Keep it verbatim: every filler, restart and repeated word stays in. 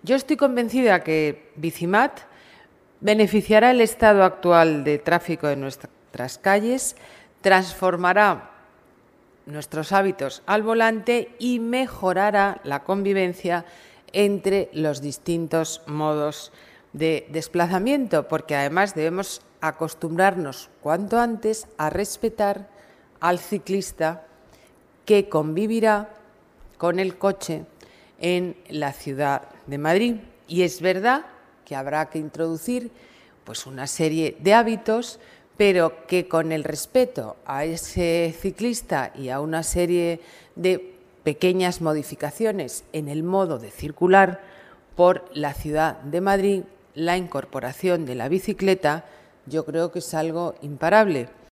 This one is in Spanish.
Yo estoy convencida que Bicimat beneficiará el estado actual de tráfico de nuestras calles, transformará nuestros hábitos al volante y mejorará la convivencia entre los distintos modos de desplazamiento, porque además debemos acostumbrarnos cuanto antes a respetar al ciclista que convivirá con el coche en la ciudad de Madrid. Y es verdad que habrá que introducir pues, una serie de hábitos, pero que con el respeto a ese ciclista y a una serie de pequeñas modificaciones en el modo de circular por la ciudad de Madrid, la incorporación de la bicicleta, yo creo que es algo imparable.